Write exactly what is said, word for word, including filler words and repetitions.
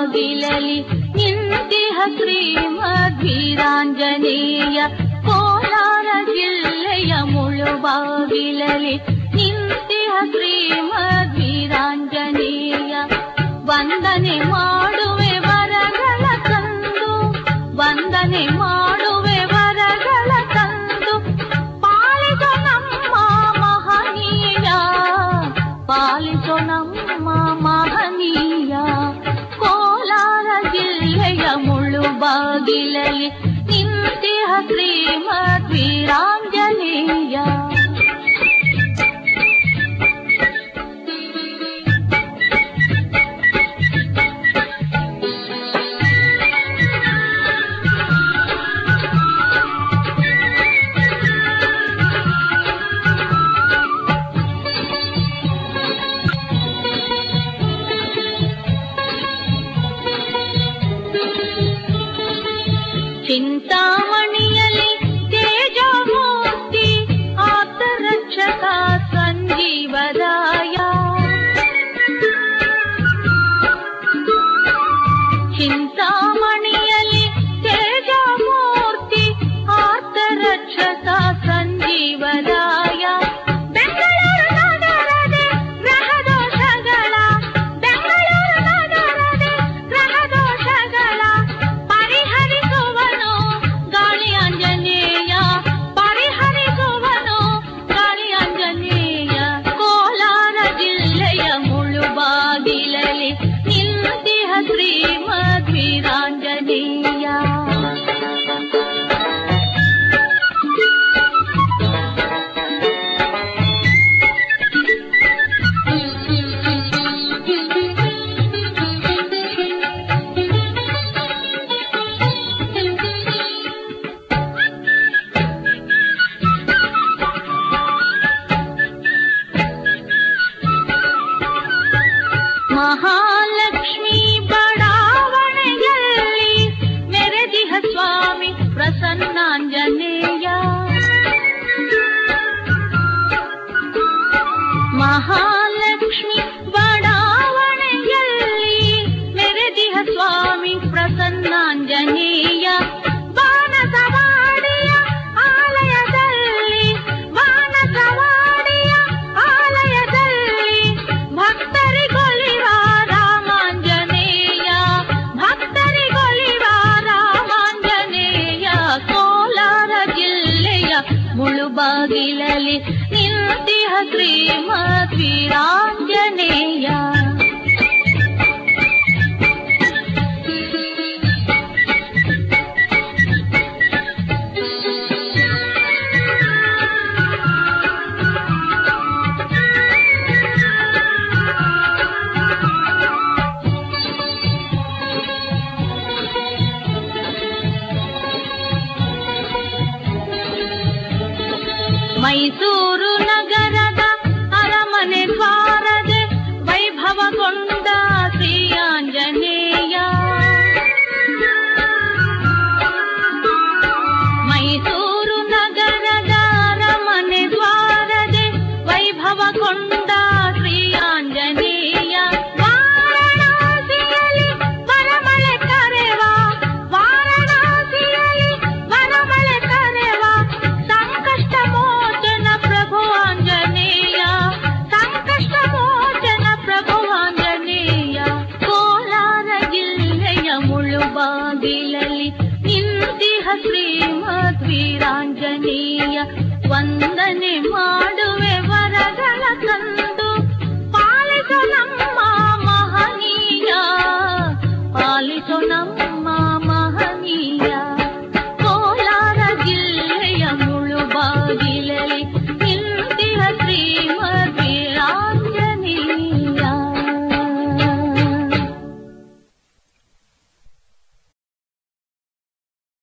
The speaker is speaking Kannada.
ಮುಳುಬಾಗಿಲಲಿ ನಿಂತಿಹ ಶ್ರೀಮದ್ವೀರಾಂಜನೇಯ. ಕೋಲಾರ ಜಿಲ್ಲೆಯ ಮುಳುಬಾಗಿಲಲಿ ನಿಂತಿಹ ಶ್ರೀಮದ್ವೀರಾಂಜನೇಯ. ವಂದನೆ ಮಾಡುವೆ ವರಗಳ ತಂದು, ವಂದನೆ ಮಾಡುವೆ ವರಗಳ ತಂದು, ಪಾಲಿಸೋ ನಮ್ಮ ಮಹನೀಯ, ಪಾಲಿಸೋ ನಮ್ಮ ಮಹನೀಯ. ಕೋಲಾರ ಜಿಲ್ಲೆಯ ಮುಳುಬಾಗಿಲಲಿ ನಿಂತಿಹ ಶ್ರೀಮದ್ವೀರಾಂಜನೇಯ. ಚಿಂತಾಮಣಿಯಲಿ ತೇಜಮೂರ್ತಿ ಆಪ್ತರಕ್ಷಕ ಸಂಜೀವರಾಯ. ಚಿಂತಾಮಣಿಯಲಿ ತೇಜಮೂರ್ತಿ ಆಪ್ತರಕ್ಷಕ ಸಂಜೀವರಾಯ. ಬೆಂಗಳೂರು ನಗರದೆ ಗ್ರಹದೋಷಗಳ, ಬೆಂಗಳೂರು ನಗರದೆ ಗ್ರಹದೋಷಗಳ ಪರಿಹರಿಸುವನು ಗಾಳಿ ಆಂಜನೇಯ, ಪರಿಹರಿಸುವನು ಗಾಳಿ ಆಂಜನೇಯ. ಕೋಲಾರ ಜಿಲ್ಲೆಯ ಮುಳುಬಾಗಿಲಲಿ ನಿಂತಿಹ ಶ್ರೀಮದ್ವೀರಾಂಜನೇಯ. ಮಹಾಲಕ್ಷ್ಮಿ ಬಡಾವಣೆಯಲ್ಲಿ ಮೆರೆದಿಹ ಸ್ವಾಮಿ ಪ್ರಸನ್ನಾಂಜನೇಯ. ಮಹಾಲಕ್ಷ್ಮಿ ಬಡಾವಣೆಯಲ್ಲಿ ಮೆರೆದಿಹ ಸ್ವಾಮಿ ಪ್ರಸನ್ನಾಂಜನೇಯ. ಬಾಣಸವಾಡಿಯ ಆಲಯದಲ್ಲಿ, ಬಾಣಸವಾಡಿಯ ಆಲಯದಲ್ಲಿ ಭಕ್ತರಿಗೊಲಿವ ರಾಮಾಂಜನೇಯ, ಭಕ್ತರಿಗೊಲಿವ ರಾಮಾಂಜನೇಯ. ಕೋಲಾರ ಜಿಲ್ಲೆಯ ಮುಳುಬಾಗಿಲಲಿ ನಿಂತಿಹ ಶ್ರೀಮದ್ವೀರಾಂಜನೇಯ. ಮೈಸೂರು ನಗರದ ಅರಮನೆ ದ್ವಾರದೆ ವೈಭವಗೊಂಡ ಶ್ರೀ ಆಂಜನೇಯ. ಮೈಸೂರು ನಗರದ ಅರಮನೆ ದ್ವಾರದೆ ವೈಭವಗೊಂಡ ಶ್ರೀ ಆಂಜನೇಯ. ವಾರಣಾಸಿಯಲ್ಲಿ ವರಮಳೆ ಕರೆವ, ವಾರಣಾಸಿಯಲ್ಲಿ ವರಮಳೆ ಕರೆವ ಸಂಕಷ್ಟ ಮೋಚನ ಪ್ರಭು ಆಂಜನೇಯ, ಸಂಕಷ್ಟ ಮೋಚನ ಪ್ರಭು ಆಂಜನೇಯ. ಕೋಲಾರ ಜಿಲ್ಲೆಯ ಮುಳುಬಾಗಿಲಲಿ ನಿಂತಿಹ ಶ್ರೀಮದ್ವೀರಾಂಜನೇಯ. ವಂದನೆ ಮಾಡ